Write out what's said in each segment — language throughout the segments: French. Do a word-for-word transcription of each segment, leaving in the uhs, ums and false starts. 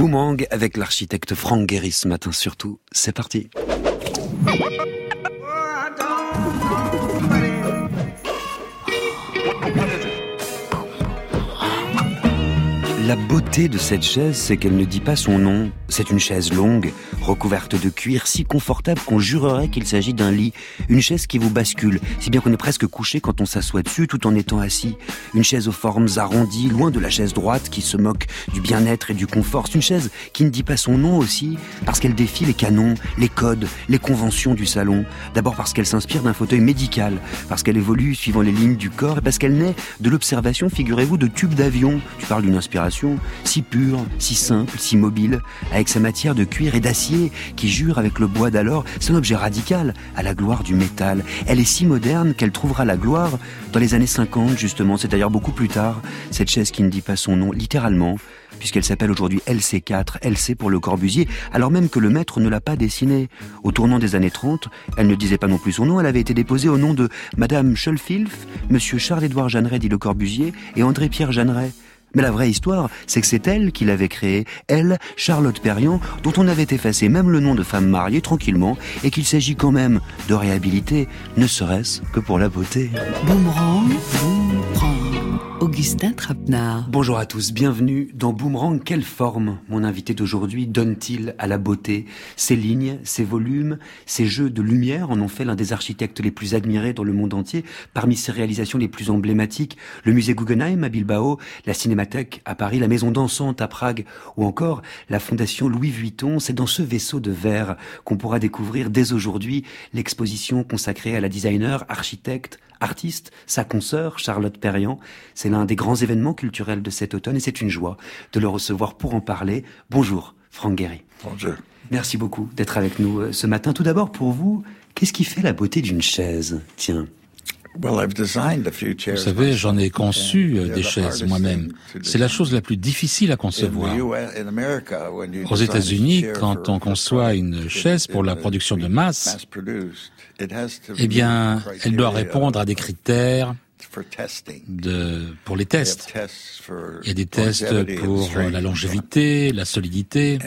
Boomerang avec l'architecte Franck Gehry ce matin surtout. C'est parti. La beauté de cette chaise, c'est qu'elle ne dit pas son nom. C'est une chaise longue, recouverte de cuir, si confortable qu'on jurerait qu'il s'agit d'un lit. Une chaise qui vous bascule, si bien qu'on est presque couché quand on s'assoit dessus tout en étant assis. Une chaise aux formes arrondies, loin de la chaise droite qui se moque du bien-être et du confort. C'est une chaise qui ne dit pas son nom aussi, parce qu'elle défie les canons, les codes, les conventions du salon. D'abord parce qu'elle s'inspire d'un fauteuil médical, parce qu'elle évolue suivant les lignes du corps, et parce qu'elle naît de l'observation, figurez-vous, de tubes d'avion. Tu parles d'une inspiration si pure, si simple, si mobile, avec sa matière de cuir et d'acier qui jure avec le bois d'alors. C'est un objet radical à la gloire du métal. Elle est si moderne qu'elle trouvera la gloire dans les années cinquante justement, c'est d'ailleurs beaucoup plus tard, cette chaise qui ne dit pas son nom, littéralement, puisqu'elle s'appelle aujourd'hui L C quatre, L C pour Le Corbusier, alors même que le maître ne l'a pas dessinée. Au tournant des années trente, elle ne disait pas non plus son nom, elle avait été déposée au nom de Madame Schoelfilf, Monsieur Charles-Édouard Jeanneret dit Le Corbusier et André-Pierre Jeanneret. Mais la vraie histoire, c'est que c'est elle qui l'avait créée, elle, Charlotte Perriand, dont on avait effacé même le nom de femme mariée tranquillement, et qu'il s'agit quand même de réhabiliter, ne serait-ce que pour la beauté. Boomerang, Boomerang, Augustin Trapenard. Bonjour à tous, bienvenue dans Boomerang. Quelle forme mon invité d'aujourd'hui donne-t-il à la beauté? Ses lignes, ses volumes, ses jeux de lumière en ont fait l'un des architectes les plus admirés dans le monde entier. Parmi ses réalisations les plus emblématiques, le musée Guggenheim à Bilbao, la Cinémathèque à Paris, la Maison Dansante à Prague ou encore la Fondation Louis Vuitton. C'est dans ce vaisseau de verre qu'on pourra découvrir dès aujourd'hui l'exposition consacrée à la designer, architecte, artiste, sa consoeur Charlotte Perriand. C'est l'un des grands événements culturels de cet automne et c'est une joie de le recevoir pour en parler. Bonjour Franck Gehry. Bonjour. Merci beaucoup d'être avec nous ce matin. Tout d'abord pour vous, qu'est-ce qui fait la beauté d'une chaise? Tiens. Vous savez, j'en ai conçu des chaises moi-même. C'est la chose la plus difficile à concevoir. Aux États-Unis, quand on conçoit une chaise pour la production de masse, eh bien, elle doit répondre à des critères de, pour les tests. Il y a des tests pour la longévité, la solidité.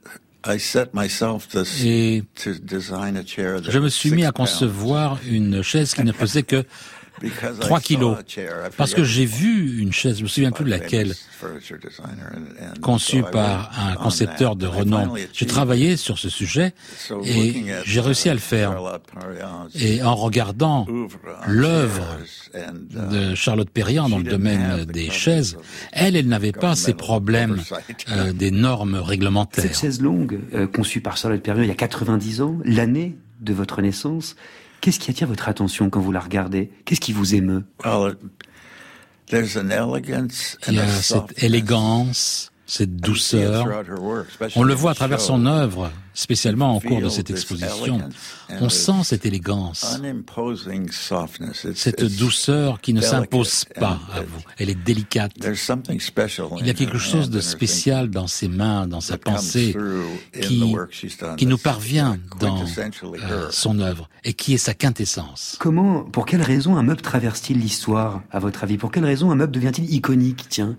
Et je me suis mis à concevoir une chaise qui ne pesait que trois kilos. Parce que j'ai vu une chaise, je me souviens plus de laquelle, conçue par un concepteur de renom. J'ai travaillé sur ce sujet et j'ai réussi à le faire. Et en regardant l'œuvre de Charlotte Perriand dans le domaine des chaises, elle, elle n'avait pas ces problèmes euh, des normes réglementaires. Cette chaise longue, euh, conçue par Charlotte Perriand il y a quatre-vingt-dix ans, l'année de votre naissance, qu'est-ce qui attire votre attention quand vous la regardez? Qu'est-ce qui vous émeut? Il y a cette élégance, cette douceur. On le voit à travers son œuvre, spécialement au cours de cette exposition. On sent cette élégance, cette douceur qui ne s'impose pas à vous. Elle est délicate. Il y a quelque chose de spécial dans ses mains, dans sa pensée, qui, qui nous parvient dans euh, son œuvre et qui est sa quintessence. Comment, pour quelle raison un meuble traverse-t-il l'histoire, à votre avis? Pour quelle raison un meuble devient-il iconique, tiens?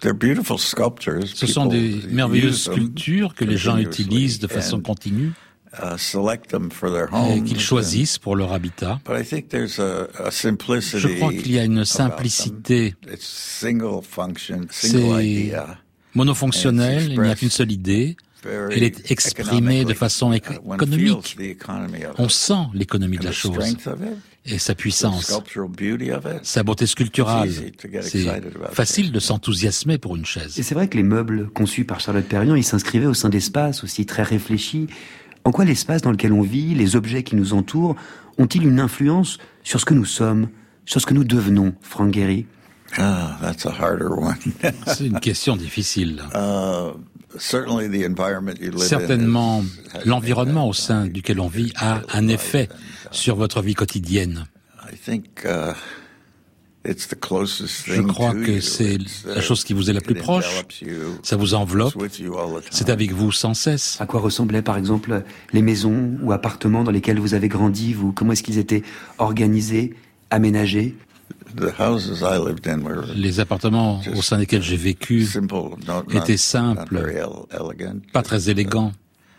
Ce sont des merveilleuses sculptures que les gens utilisent de façon continue et qu'ils choisissent pour leur habitat. Je crois qu'il y a une simplicité. C'est monofonctionnel, il n'y a qu'une seule idée. Elle est exprimée de façon économique. On sent l'économie de la chose et sa puissance, sa beauté sculpturale. C'est facile de s'enthousiasmer pour une chaise. Et c'est vrai que les meubles conçus par Charlotte Perriand, ils s'inscrivaient au sein d'espaces aussi très réfléchis. En quoi l'espace dans lequel on vit, les objets qui nous entourent, ont-ils une influence sur ce que nous sommes, sur ce que nous devenons, Franck Gehry? Ah, that's a harder one. C'est une question difficile. Uh, Certainement, l'environnement au sein duquel on vit a un effet sur votre vie quotidienne. Je crois que c'est la chose qui vous est la plus proche. Ça vous enveloppe. C'est avec vous sans cesse. À quoi ressemblaient, par exemple, les maisons ou appartements dans lesquels vous avez grandi, vous? Comment est-ce qu'ils étaient organisés, aménagés? Les appartements au sein desquels j'ai vécu étaient simples, pas très élégants.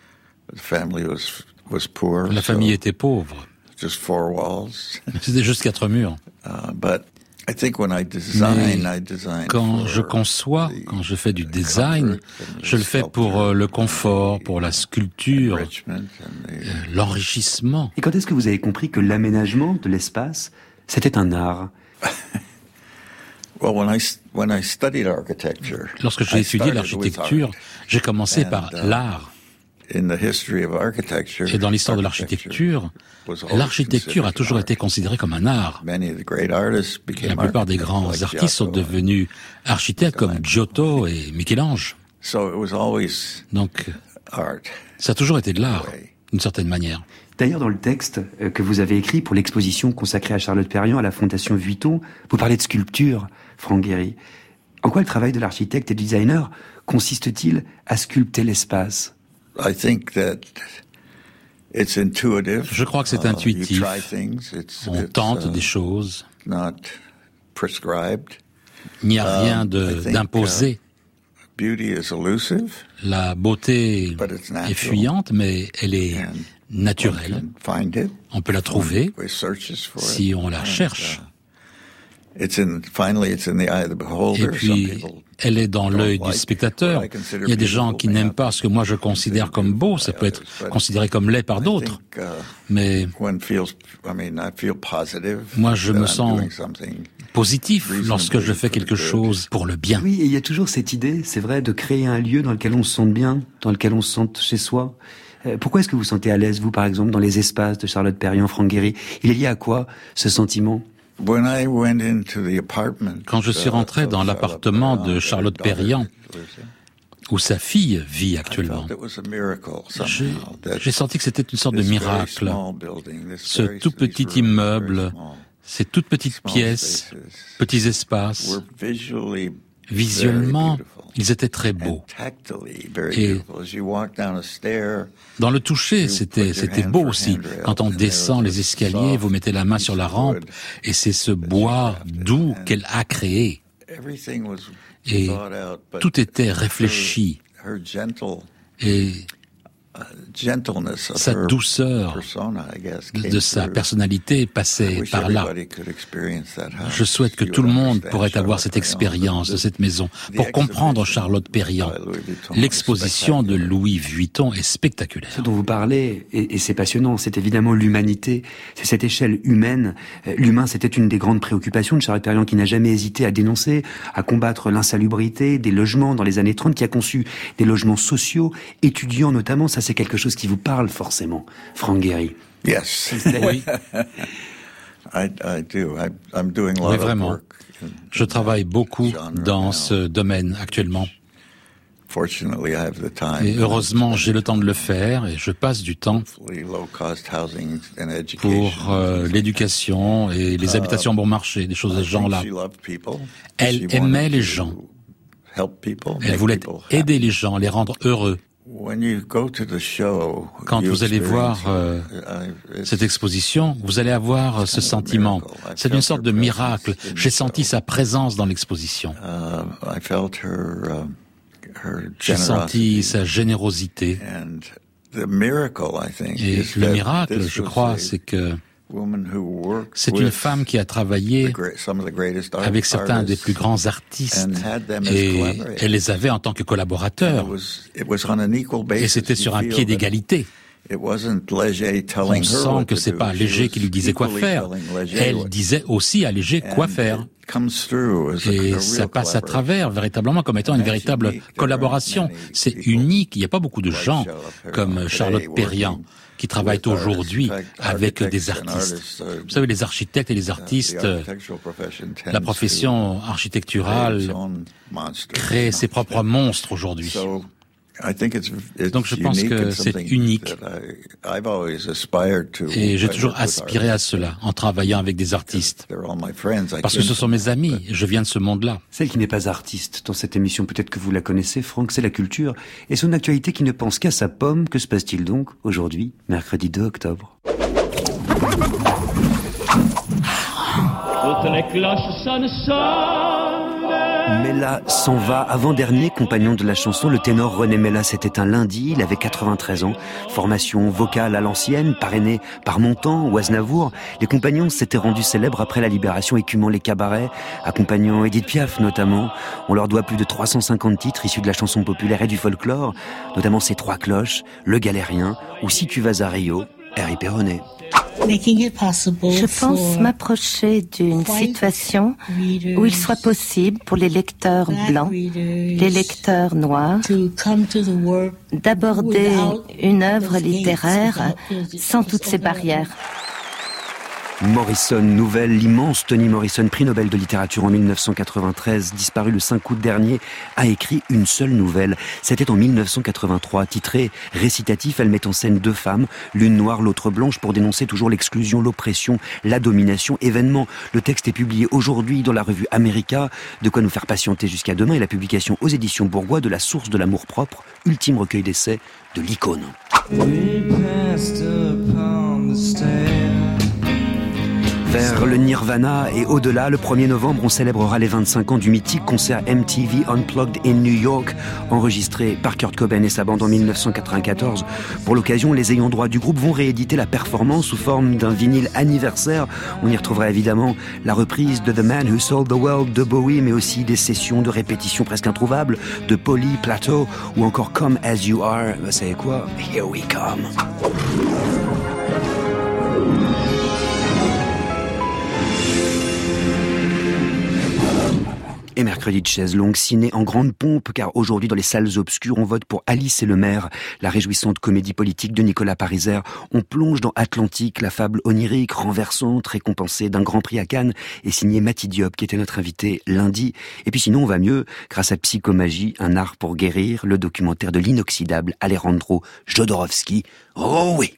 La famille était pauvre. C'était juste quatre murs. Mais quand je conçois, quand je fais du design, je le fais pour le confort, pour la sculpture, l'enrichissement. Et quand est-ce que vous avez compris que l'aménagement de l'espace, c'était un art? Lorsque j'ai étudié l'architecture, j'ai commencé par l'art. Et dans l'histoire de l'architecture, l'architecture a toujours été considérée comme un art. La plupart des grands artistes sont devenus architectes comme Giotto et Michel-Ange. Donc, ça a toujours été de l'art, d'une certaine manière. D'ailleurs, dans le texte que vous avez écrit pour l'exposition consacrée à Charlotte Perriand à la Fondation Vuitton, vous parlez de sculpture, Franck Gehry. En quoi le travail de l'architecte et du designer consiste-t-il à sculpter l'espace ? Je crois que c'est intuitif. On tente des choses. Il n'y a rien de, d'imposé. La beauté est fuyante, mais elle est naturelle. On peut la trouver si on la cherche. Et puis, elle est dans l'œil du spectateur. Il y a des gens qui n'aiment pas ce que moi je considère comme beau. Ça peut être considéré comme laid par d'autres. Mais moi, je me sens positif lorsque je fais quelque chose pour le bien. Oui, et il y a toujours cette idée, c'est vrai, de créer un lieu dans lequel on se sente bien, dans lequel on se sente chez soi. Pourquoi est-ce que vous vous sentez à l'aise, vous, par exemple, dans les espaces de Charlotte Perriand, Franck Gehry? Il est lié à quoi, ce sentiment? Quand je suis rentré dans l'appartement de Charlotte Perriand, où sa fille vit actuellement, j'ai, j'ai senti que c'était une sorte de miracle. Ce tout petit immeuble, ces toutes petites pièces, petits espaces, visuellement, ils étaient très beaux. Et dans le toucher, c'était, c'était beau aussi. Quand on descend les escaliers, vous mettez la main sur la rampe, et c'est ce bois doux qu'elle a créé. Et tout était réfléchi. Et sa douceur de sa personnalité passait par là. Je souhaite que tout le monde pourrait avoir cette expérience de cette maison pour comprendre Charlotte Perriand. L'exposition de Louis Vuitton est spectaculaire. Ce dont vous parlez, et, et c'est passionnant, c'est évidemment l'humanité, c'est cette échelle humaine. L'humain, c'était une des grandes préoccupations de Charlotte Perriand, qui n'a jamais hésité à dénoncer, à combattre l'insalubrité des logements dans les années trente, qui a conçu des logements sociaux, étudiants notamment. Ça, c'est quelque chose qui vous parle forcément, Franck Gehry. Yes. Oui. I, I do. I, I'm doing a lot oui, vraiment. Of work in, Je travaille beaucoup dans now. ce domaine actuellement. Fortunately, I have the time. Et heureusement, j'ai le temps de le faire et je passe du temps pour euh, l'éducation et les habitations bon marché, des choses de ce genre-là. Elle aimait les gens. Elle voulait aider les gens, les rendre heureux. Quand vous allez voir euh, cette exposition, vous allez avoir ce sentiment. C'est une sorte de miracle. J'ai senti sa présence dans l'exposition. J'ai senti sa générosité. Et le miracle, je crois, c'est que c'est une femme qui a travaillé avec certains des plus grands artistes et elle les avait en tant que collaborateurs. Et c'était sur un pied d'égalité. On sent que c'est pas Léger qui lui disait quoi faire. Elle disait aussi à Léger quoi faire. Et ça passe à travers, véritablement, comme étant une véritable collaboration. C'est unique. Il n'y a pas beaucoup de gens comme Charlotte Perriand qui travaillent aujourd'hui avec des artistes. Vous savez, les architectes et les artistes, la profession architecturale crée ses propres monstres aujourd'hui. Donc je pense que c'est unique. Et j'ai toujours aspiré à cela en travaillant avec des artistes. Parce que ce sont mes amis, je viens de ce monde-là. Celle qui n'est pas artiste dans cette émission, peut-être que vous la connaissez, Franck, c'est la culture. Et son actualité qui ne pense qu'à sa pomme. Que se passe-t-il donc aujourd'hui, mercredi deux octobre ? Toutes les cloches sonnent, sonnent. Mella s'en va, avant-dernier compagnon de la chanson. Le ténor René Mella, c'était un lundi, il avait quatre-vingt-treize ans. Formation vocale à l'ancienne, parrainé par Montand ou Aznavour. Les compagnons s'étaient rendus célèbres après la Libération, écumant les cabarets, accompagnant Édith Piaf notamment. On leur doit plus de trois cent cinquante titres issus de la chanson populaire et du folklore, notamment ces trois cloches, Le Galérien ou Si tu vas à Rio, Harry Perronnet. Je pense m'approcher d'une situation où il soit possible pour les lecteurs blancs, les lecteurs noirs, d'aborder une œuvre littéraire sans toutes ces barrières. Morrison, nouvelle, l'immense Toni Morrison, prix Nobel de littérature en mille neuf cent quatre-vingt-treize, disparu le cinq août dernier, a écrit une seule nouvelle. C'était en mille neuf cent quatre-vingt-trois, titré Récitatif. Elle met en scène deux femmes, l'une noire, l'autre blanche, pour dénoncer toujours l'exclusion, l'oppression, la domination. Événement. Le texte est publié aujourd'hui dans la revue America, de quoi nous faire patienter jusqu'à demain, et la publication aux éditions Bourgois de La source de l'amour-propre, ultime recueil d'essais de l'icône. Vers le Nirvana et au-delà, le premier novembre, on célébrera les vingt-cinq ans du mythique concert M T V Unplugged in New York, enregistré par Kurt Cobain et sa bande en mille neuf cent quatre-vingt-quatorze. Pour l'occasion, les ayants droit du groupe vont rééditer la performance sous forme d'un vinyle anniversaire. On y retrouvera évidemment la reprise de The Man Who Sold the World de Bowie, mais aussi des sessions de répétition presque introuvables de Polly, Plateau ou encore Come As You Are. Vous savez quoi? Here we come. Et mercredi de chaise longue, ciné en grande pompe, car aujourd'hui dans les salles obscures, on vote pour Alice et le maire, la réjouissante comédie politique de Nicolas Pariser. On plonge dans Atlantique, la fable onirique, renversante, récompensée d'un grand prix à Cannes, et signée Mati Diop, qui était notre invité lundi. Et puis sinon, on va mieux, grâce à Psychomagie, un art pour guérir, le documentaire de l'inoxydable Alejandro Jodorowsky. Oh oui!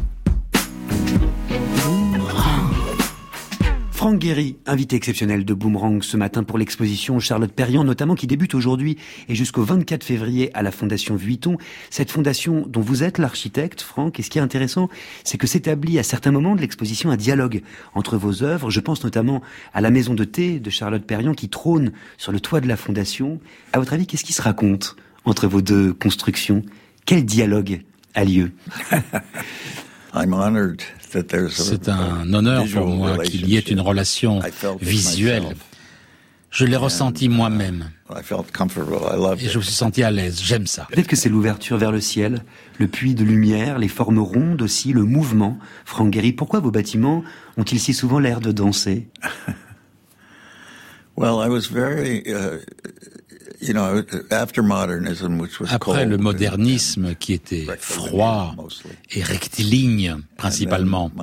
Franck Guéry, invité exceptionnel de Boomerang ce matin pour l'exposition Charlotte Perriand, notamment, qui débute aujourd'hui et jusqu'au vingt-quatre février à la Fondation Vuitton. Cette fondation dont vous êtes l'architecte, Franck, et ce qui est intéressant, c'est que s'établit à certains moments de l'exposition un dialogue entre vos œuvres. Je pense notamment à la maison de thé de Charlotte Perriand qui trône sur le toit de la Fondation. À votre avis, qu'est-ce qui se raconte entre vos deux constructions? Quel dialogue a lieu? I'm honored. C'est un honneur pour moi qu'il y ait une relation visuelle. Je l'ai ressenti moi-même. Et je me suis senti à l'aise. J'aime ça. Peut-être que c'est l'ouverture vers le ciel, le puits de lumière, les formes rondes aussi, le mouvement. Franck Guéry, pourquoi vos bâtiments ont-ils si souvent l'air de danser? Well, I was very, uh, you know, after modernism, which was Après le modernisme qui était froid et rectiligne principalement,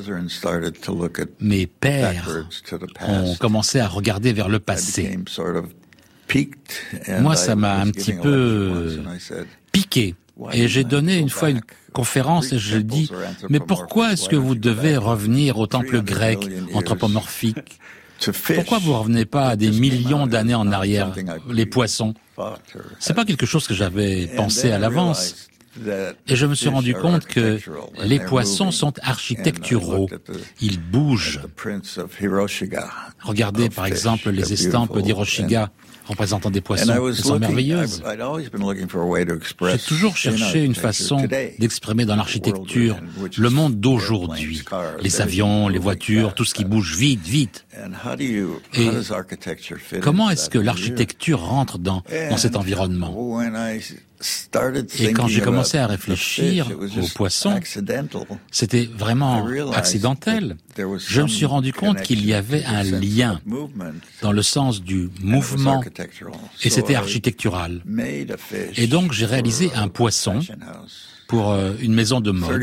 mes pères ont commencé à regarder vers le passé. Moi, ça m'a un petit peu piqué. Et j'ai donné une fois une conférence et je dis, mais pourquoi est-ce que vous devez revenir au temple grec anthropomorphique? Pourquoi vous revenez pas à des millions d'années en arrière, les poissons? C'est pas quelque chose que j'avais pensé à l'avance. Et je me suis rendu compte que les poissons sont architecturaux. Ils bougent. Regardez par exemple les estampes d'Hiroshige représentant des poissons. Elles sont merveilleuses. J'ai toujours cherché une façon d'exprimer dans l'architecture le monde d'aujourd'hui. Les avions, les voitures, tout ce qui bouge vite, vite. Et comment est-ce que l'architecture rentre dans, dans cet environnement? Et quand j'ai commencé à réfléchir aux poissons, c'était vraiment accidentel. Je me suis rendu compte qu'il y avait un lien dans le sens du mouvement, et c'était architectural. Et donc j'ai réalisé un poisson pour une maison de mode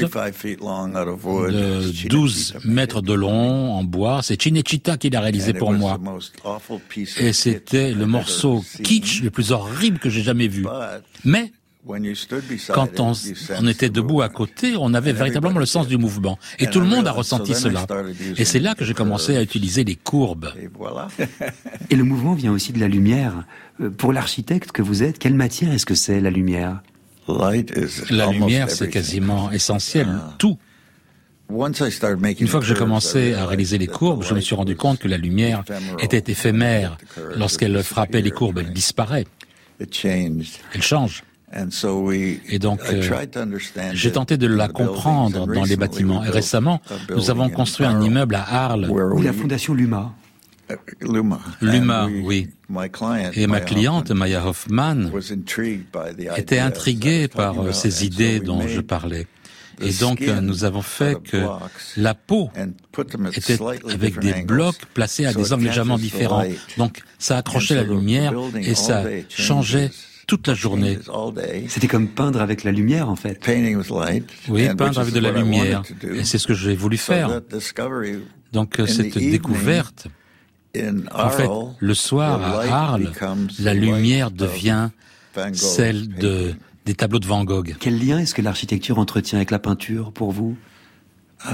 de douze mètres de long en bois. C'est Cinecittà qui l'a réalisé pour moi. Et c'était le morceau kitsch le plus horrible que j'ai jamais vu. Mais quand on, on était debout à côté, on avait véritablement le sens du mouvement. Et tout le monde a ressenti cela. Et c'est là que j'ai commencé à utiliser les courbes. Et le mouvement vient aussi de la lumière. Pour l'architecte que vous êtes, quelle matière est-ce que c'est, la lumière? La lumière, c'est quasiment essentiel. Tout. Une fois que j'ai commencé à réaliser les courbes, je me suis rendu compte que la lumière était éphémère. Lorsqu'elle frappait les courbes, elle disparaît. Elle change. Et donc, euh, j'ai tenté de la comprendre dans les bâtiments. Et récemment, nous avons construit un immeuble à Arles. Oui, la fondation Luma. Luma, oui. Et ma cliente, Maya Hoffman, était intriguée par ces idées dont je parlais. Et donc, nous avons fait que la peau était avec des blocs placés à des angles légèrement différents. Donc, ça accrochait la lumière et ça changeait toute la journée. C'était comme peindre avec la lumière, en fait. Oui, peindre avec de la lumière. Et c'est ce que j'ai voulu faire. Donc, cette découverte, en fait, le soir, à Arles, la lumière devient celle de des tableaux de Van Gogh. Quel lien est-ce que l'architecture entretient avec la peinture, pour vous? uh,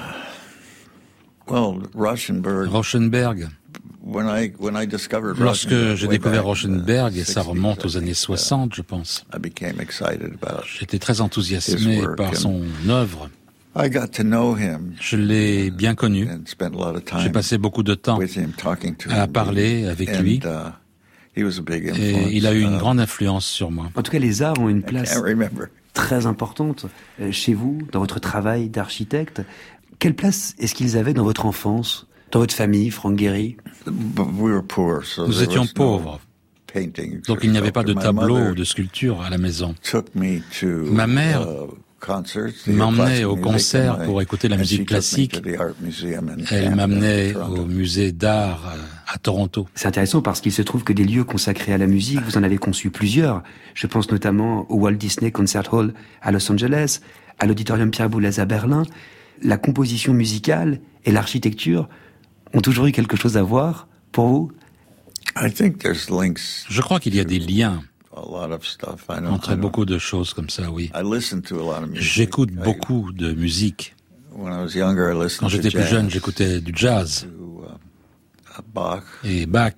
well, Rauschenberg. Rauschenberg. When I, when I discovered Lorsque j'ai découvert Rauschenberg, et ça remonte aux années soixante, je pense, j'étais très enthousiasmé par son œuvre. Je l'ai bien connu. J'ai passé beaucoup de temps à parler avec lui. Et il a eu une grande influence sur moi. En tout cas, les arts ont une place très importante chez vous, dans votre travail d'architecte. Quelle place est-ce qu'ils avaient dans votre enfance, dans votre famille, Frank Gehry? Nous étions pauvres, donc il n'y avait pas de tableau ou de sculpture à la maison. Ma mère m'emmenait au concert pour écouter la musique classique. Elle m'amenait au musée d'art à Toronto. C'est intéressant parce qu'il se trouve que des lieux consacrés à la musique, vous en avez conçu plusieurs. Je pense notamment au Walt Disney Concert Hall à Los Angeles, à l'Auditorium Pierre Boulez à Berlin. La composition musicale et l'architecture ont toujours eu quelque chose à voir pour vous? Je crois qu'il y a des liens entre beaucoup de choses comme ça, oui. J'écoute beaucoup de musique. Quand j'étais plus jeune, j'écoutais du jazz et Bach.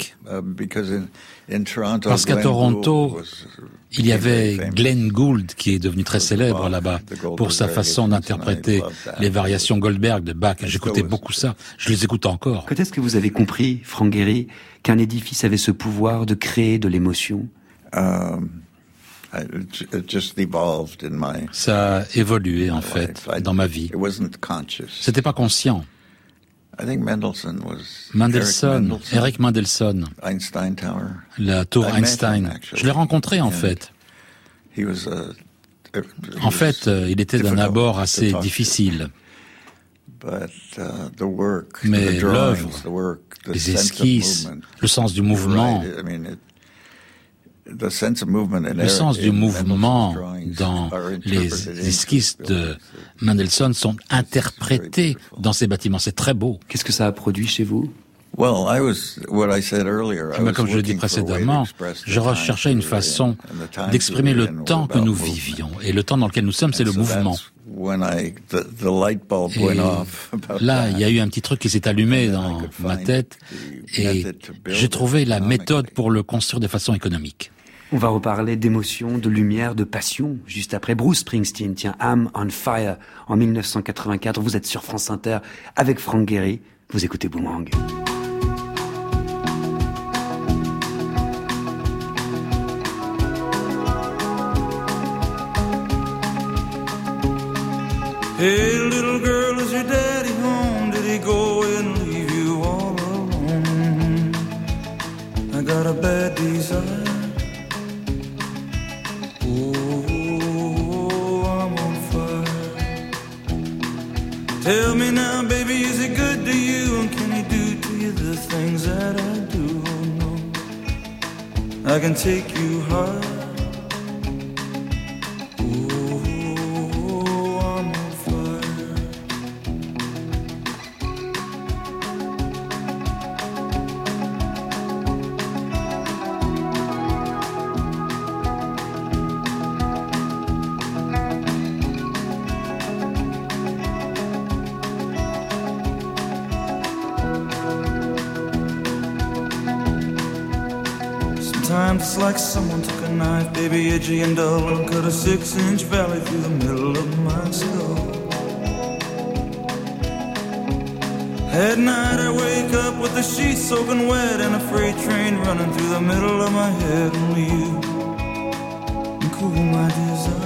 Parce qu'à Toronto, il y avait Glenn Gould qui est devenu très célèbre là-bas pour sa façon d'interpréter les variations Goldberg de Bach. J'écoutais beaucoup ça. Je les écoute encore. Quand est-ce que vous avez compris, Frank Gehry, qu'un édifice avait ce pouvoir de créer de l'émotion? Um, it just evolved in my, Ça a évolué, en fait, life. dans ma vie. It wasn't conscious. C'était pas conscient. I think Mendelssohn was Mendelssohn, Eric Mendelssohn, Einstein Tower. La tour I Einstein. met him, actually. Je l'ai rencontré, en fait. He was a, he En was fait, il était d'un difficult abord to assez talk to. difficile. But, uh, the work, Mais the l'œuvre, drawings, the work, the les sense of esquisses, movement. le sens du mouvement, Right. I mean, it, the sense of movement in le sens Eric- du in mouvement Mendelssohn's drawings dans are les interpreted into esquisses the de buildings. Mendelssohn sont interprétés dans ces bâtiments. C'est très beau. Qu'est-ce que ça a produit chez vous? Well, I was, what I said earlier, I Mais was comme je l'ai dit looking for a way to précédemment, express the je times recherchais une we were in, façon and the times d'exprimer we were le in temps were que about nous movement. vivions. Et le temps dans lequel nous sommes, c'est le And so mouvement. that's when I, the, the light bulb Et went off about là, that. il y a eu un petit truc qui s'est allumé And then I dans could ma find tête the et method to build j'ai it trouvé la economically. méthode pour le construire de façon économique. On va reparler d'émotion, de lumière, de passion, juste après Bruce Springsteen. Tiens, I'm on Fire, en mille neuf cent quatre-vingt-quatre. Vous êtes sur France Inter avec Frank Gehry. Vous écoutez Boomerang. Hey, little girl, is your daddy home? Did he go and leave you all alone? I got a bad desire. Oh, I'm on fire. Tell me now, baby, is he good to you? And can he do to you the things that I do? Oh, no, I can take you high. Sometimes it's like someone took a knife, baby, edgy and dull, and cut a six-inch valley through the middle of my skull. At night I wake up with the sheets soaking wet and a freight train running through the middle of my head. Only you can cool my desire.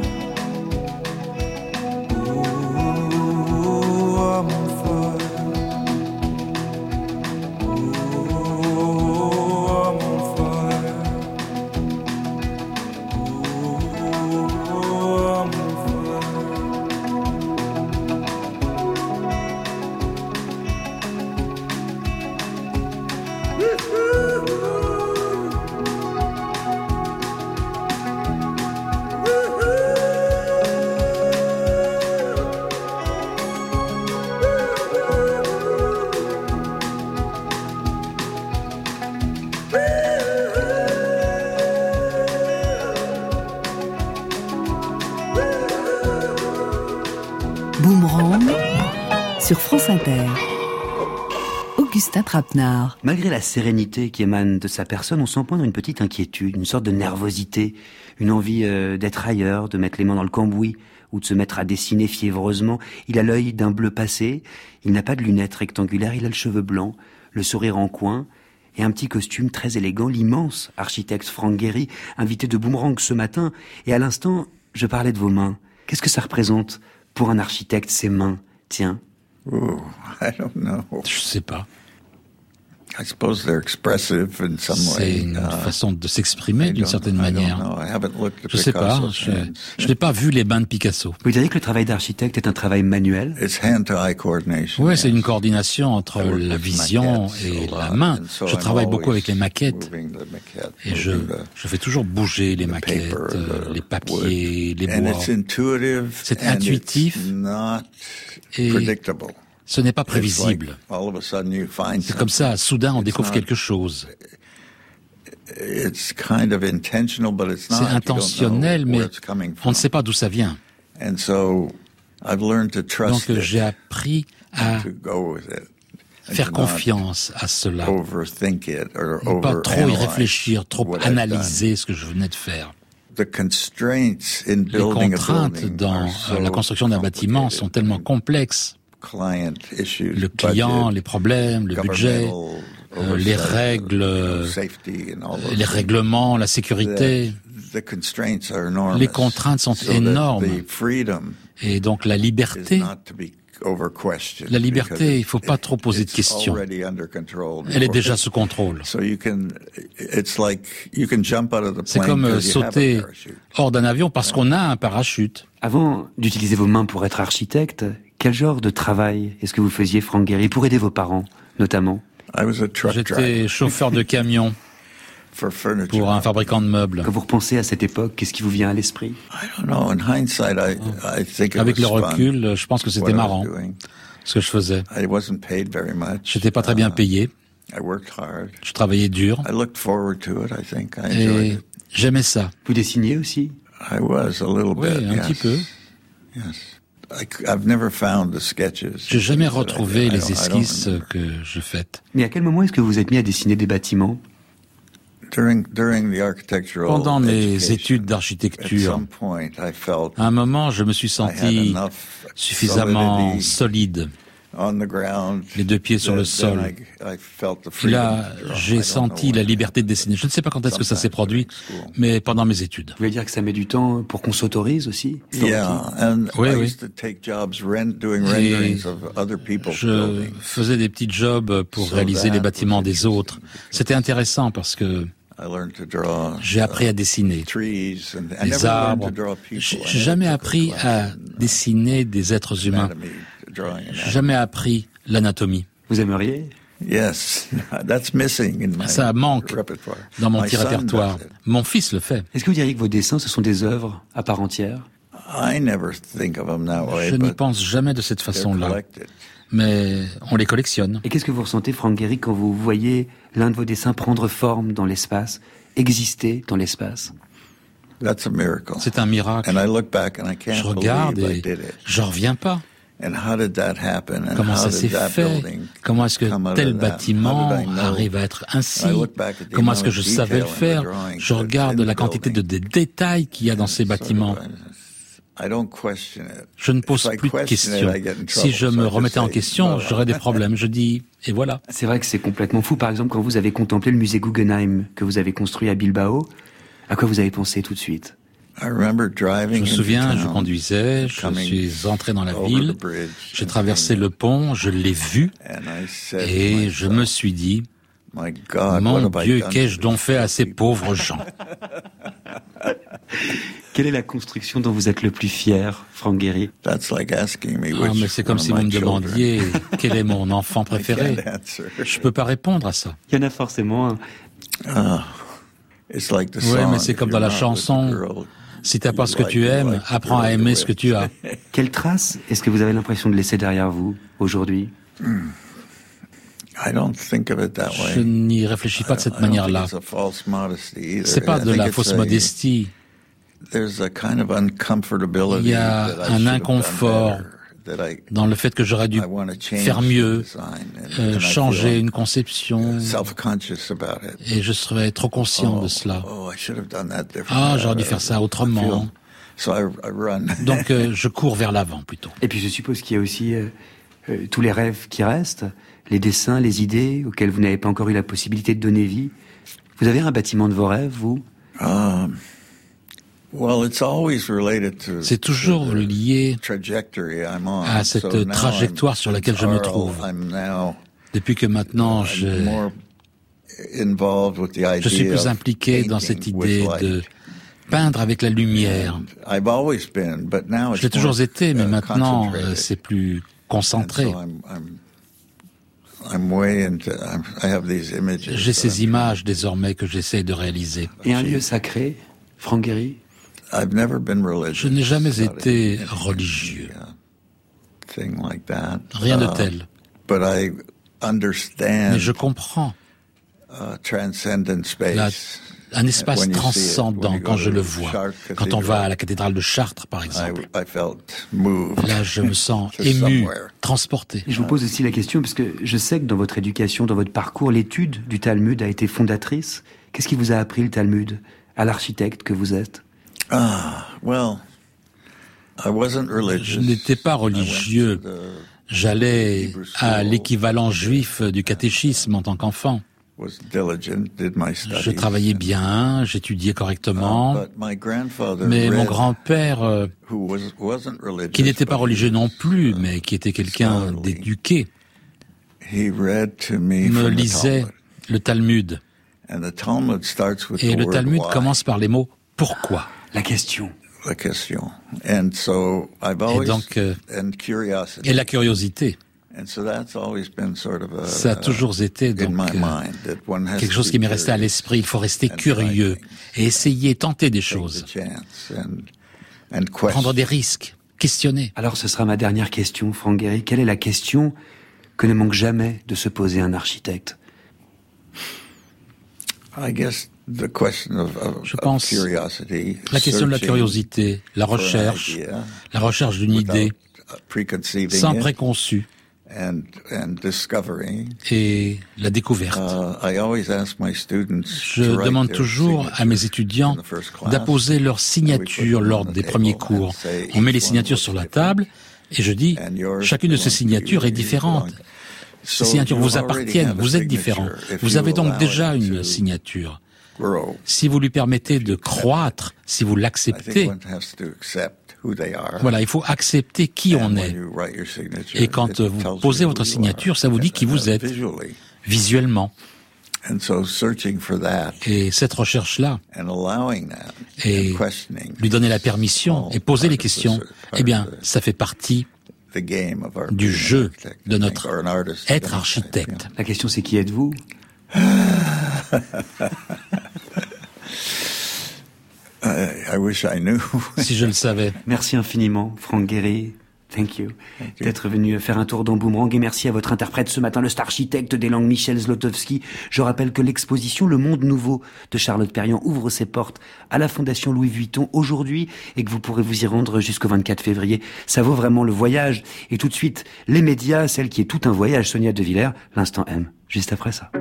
Boomerang sur France Inter. Augustin Trapenard. Malgré la sérénité qui émane de sa personne, on sent poindre une petite inquiétude, une sorte de nervosité, une envie euh, d'être ailleurs, de mettre les mains dans le cambouis ou de se mettre à dessiner fiévreusement. Il a l'œil d'un bleu passé, il n'a pas de lunettes rectangulaires, il a le cheveu blanc, le sourire en coin et un petit costume très élégant, l'immense architecte Frank Gehry, invité de Boomerang ce matin. Et à l'instant, je parlais de vos mains. Qu'est-ce que ça représente pour un architecte, ces mains? Tiens. Ooh, I don't know. Je sais pas. I suppose they're expressive in some way. C'est une uh, façon de s'exprimer d'une certaine manière. Je sais pas, je, je n'ai pas vu les mains de Picasso. Vous diriez que le travail d'architecte est un travail manuel? Oui, c'est une coordination entre la vision et la main. Je travaille beaucoup avec les maquettes et je, je fais toujours bouger les maquettes, les papiers, les bois. C'est intuitif et ce n'est pas prévisible. C'est comme ça, soudain on découvre quelque chose. C'est intentionnel, mais on ne sait pas d'où ça vient. Donc j'ai appris à faire confiance à cela. Ne pas trop y réfléchir, trop analyser ce que je venais de faire. Les contraintes dans la construction d'un bâtiment sont tellement complexes. Le client, les problèmes, le budget, euh, les règles, euh, les règlements, la sécurité. Les contraintes sont énormes. Et donc la liberté, la liberté, il ne faut pas trop poser de questions. Elle est déjà sous contrôle. C'est comme sauter hors d'un avion parce qu'on a un parachute. Avant d'utiliser vos mains pour être architecte, quel genre de travail est-ce que vous faisiez, Frank Gehry, pour aider vos parents, notamment? J'étais chauffeur de camion pour un fabricant de meubles. Quand vous repensez à cette époque, qu'est-ce qui vous vient à l'esprit? Avec le recul, je pense que c'était marrant, ce que je faisais. Je n'étais pas très bien payé. Je travaillais dur. Et j'aimais ça. Vous dessiniez aussi? Oui, un petit peu. J'ai jamais retrouvé les esquisses que je fais. Mais à quel moment est-ce que vous vous êtes mis à dessiner des bâtiments? Pendant mes études d'architecture, à un moment, je me suis senti suffisamment solide, les deux pieds sur le sol. Et là, j'ai senti la liberté de dessiner. Je ne sais pas quand est-ce que ça s'est produit, mais pendant mes études. Vous voulez dire que ça met du temps pour qu'on s'autorise aussi? Oui, oui. Et je faisais des petits jobs pour réaliser les bâtiments des autres. C'était intéressant parce que j'ai appris à dessiner des arbres. J'ai jamais appris à dessiner des êtres humains. J'ai jamais appris l'anatomie. Vous aimeriez? Ça manque dans mon petit répertoire. Mon fils le fait. Est-ce que vous diriez que vos dessins, ce sont des œuvres à part entière? Je n'y pense jamais de cette façon-là. Mais on les collectionne. Et qu'est-ce que vous ressentez, Frank Gehry, quand vous voyez l'un de vos dessins prendre forme dans l'espace, exister dans l'espace? C'est un miracle. Je regarde et j'en reviens pas. Comment ça s'est fait? Comment est-ce que tel bâtiment arrive à être ainsi? Comment est-ce que je savais le faire? Je regarde la quantité de détails qu'il y a dans ces bâtiments. Je ne pose plus de questions. Si je me remettais en question, j'aurais des problèmes. Je dis, et voilà. C'est vrai que c'est complètement fou. Par exemple, quand vous avez contemplé le musée Guggenheim que vous avez construit à Bilbao, à quoi vous avez pensé tout de suite? Je me souviens, je conduisais, je suis entré dans la ville, j'ai traversé le pont, je l'ai vu, et je me suis dit, mon Dieu, qu'ai-je donc fait à ces pauvres gens? Quelle est la construction dont vous êtes le plus fier, Franck Gehry? Ah, mais c'est comme si vous me demandiez quel est mon enfant préféré. Je peux pas répondre à ça. Il y en a forcément un. Oui, mais c'est comme dans la chanson. Si t'as pas ce que tu aimes, apprends à aimer ce que tu as. Quelle trace est-ce que vous avez l'impression de laisser derrière vous, aujourd'hui? Je n'y réfléchis pas de cette manière-là. C'est pas de la fausse modestie. Il y a un inconfort dans le fait que j'aurais dû faire mieux, euh, changer une conception, et je serais trop conscient de cela. Ah, j'aurais dû faire ça autrement. Donc euh, je cours vers l'avant plutôt. Et puis je suppose qu'il y a aussi euh, euh, tous les rêves qui restent, les dessins, les idées auxquelles vous n'avez pas encore eu la possibilité de donner vie. Vous avez un bâtiment de vos rêves, vous? um. C'est toujours lié à cette trajectoire sur laquelle je me trouve. Depuis que maintenant je, je suis plus impliqué dans cette idée de peindre avec la lumière. Je l'ai toujours été, mais maintenant c'est plus concentré. J'ai ces images désormais que j'essaie de réaliser. Et un lieu sacré, Franck Gehry? Je n'ai jamais été religieux. Rien de tel. Mais je comprends la, un espace transcendant quand je le vois. Quand on va à la cathédrale de Chartres, par exemple. Là, je me sens ému, transporté. Je vous pose aussi la question, parce que je sais que dans votre éducation, dans votre parcours, l'étude du Talmud a été fondatrice. Qu'est-ce qui vous a appris le Talmud, à l'architecte que vous êtes? Ah, well, I wasn't religious. Je n'étais pas religieux. J'allais à l'équivalent juif du catéchisme en tant qu'enfant. Je travaillais bien, j'étudiais correctement, mais mon grand-père, euh, qui n'était pas religieux non plus, mais qui était quelqu'un d'éduqué, me lisait le Talmud. Et le Talmud commence par les mots « pourquoi ». La question. La question. And so I've always, et donc, euh, and curiosity. Et la curiosité. And so that's always been sort of a, ça a toujours été donc euh, quelque chose qui m'est resté à l'esprit. Il faut rester curieux et essayer, tenter des choses. And, and prendre des risques, questionner. Alors ce sera ma dernière question, Franck Gehry. Quelle est la question que ne manque jamais de se poser un architecte? I guess the question of, of, Je pense of curiosity, la question de la curiosité, la recherche, idea, la recherche d'une idée, sans préconçu, and, and et la découverte. Uh, I always ask my students Je demande toujours à mes étudiants d'apposer leur signature lors des premiers cours. On met les signatures sur la table et je dis, chacune de ces signatures est différente. Ces signatures vous appartiennent, vous êtes différents. Vous avez donc déjà une signature. Si vous lui permettez de croître, si vous l'acceptez, voilà, il faut accepter qui on est. Et quand vous posez votre signature, ça vous dit qui vous êtes, visuellement. Et cette recherche-là, et lui donner la permission, et poser les questions, eh bien, ça fait partie du jeu de notre être architecte. La question c'est qui êtes-vous? I wish I knew. Si je le savais. Merci infiniment, Franck Gehry. Thank you. Thank you. D'être venu faire un tour dans Boomerang, et merci à votre interprète ce matin, le star architecte des langues Michel Zlotowski. Je rappelle que l'exposition Le Monde Nouveau de Charlotte Perriand ouvre ses portes à la Fondation Louis Vuitton aujourd'hui et que vous pourrez vous y rendre jusqu'au vingt-quatre février. Ça vaut vraiment le voyage. Et tout de suite, les médias, celle qui est tout un voyage, Sonia De Villers, l'instant M, juste après ça.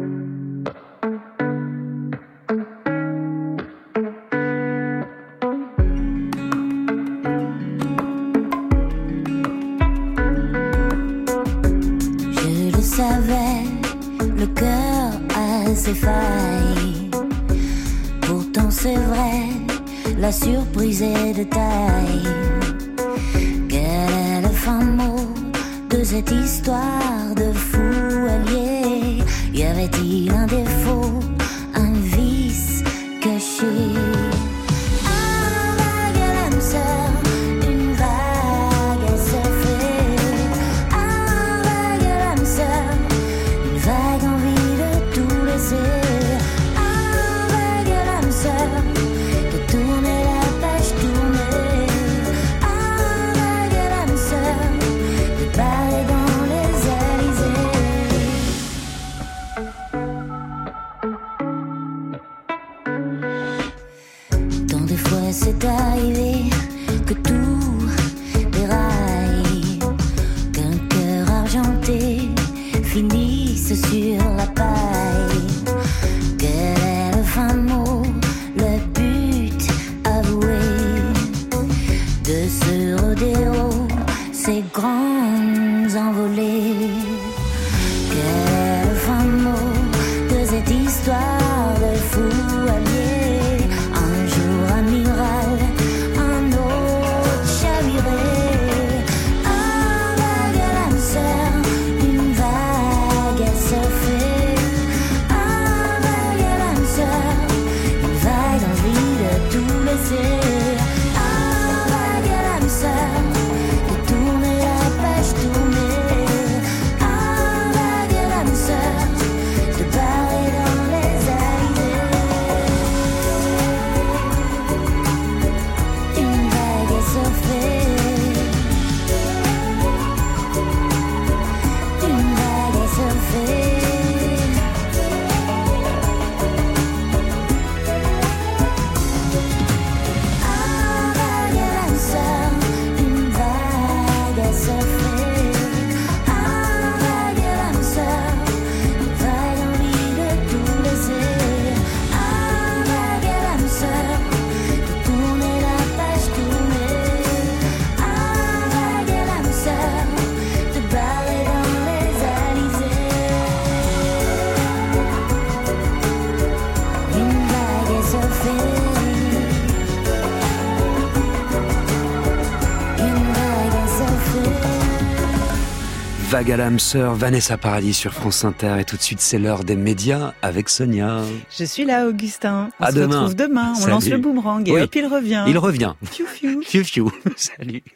la surprise est de taille. Quel est le fin mot de cette histoire de fou allié? Y avait-il un défaut, un vice caché? Un vague à l'âme sœur, une vague à surfer. Un vague à l'âme sœur, une vague envie de tout laisser. Un vague à l'âme sœur, de tourner la page, tourner. Un vague à l'âme sœur, de parler dans les Élysées. Tant de fois c'est arrivé que tout déraille, qu'un cœur argenté finisse sur la paille. Quel est le fin mot, le but avoué de ce rodéo, ces grandes envolées? Quel est le fin mot de cette histoire de fou allié? Un jour amiral, un autre chaviré. Un vague à l'âme sœur, une vague à surfer. Un vague à l'âme sœur, une vague envie de tout laisser. Un vague à l'âme sœur, de tourner la page, tourner. Un vague à l'âme sœur, de parler dans les Élysées. Une vague à surfer. Une vague à surfer. Un vague à l'âme sœur, une vague à surfer. Un vague à l'âme sœur, une vague envie de tout laisser. Un vague à l'âme sœur, de tourner la page, tourner. Un vague à l'âme sœur, de parler dans les Élysées. Une vague à surfer. Une vague à surfer. Vague à l'âme sœur, Vanessa Paradis sur France Inter. Et tout de suite, c'est l'heure des médias avec Sonia. Je suis là, Augustin. On À se demain. retrouve demain. On Salut. lance le boomerang et Oui. hop, il revient. Il revient. Fiou, fiou. Fiu fiu. Salut.